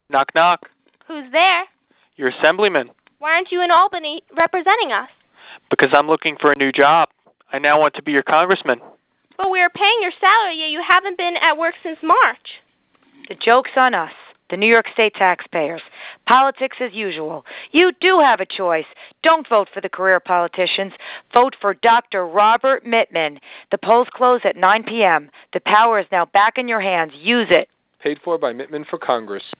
Knock, knock. Who's there? Your assemblyman. Why aren't you in Albany representing us? Because I'm looking for a new job. I now want to be your congressman. But we are paying your salary, yet you haven't been at work since March. The joke's on us, the New York State taxpayers. Politics as usual. You do have a choice. Don't vote for the career politicians. Vote for Dr. Robert Mittman. The polls close at 9 p.m. The power is now back in your hands. Use it. Paid for by Mittman for Congress.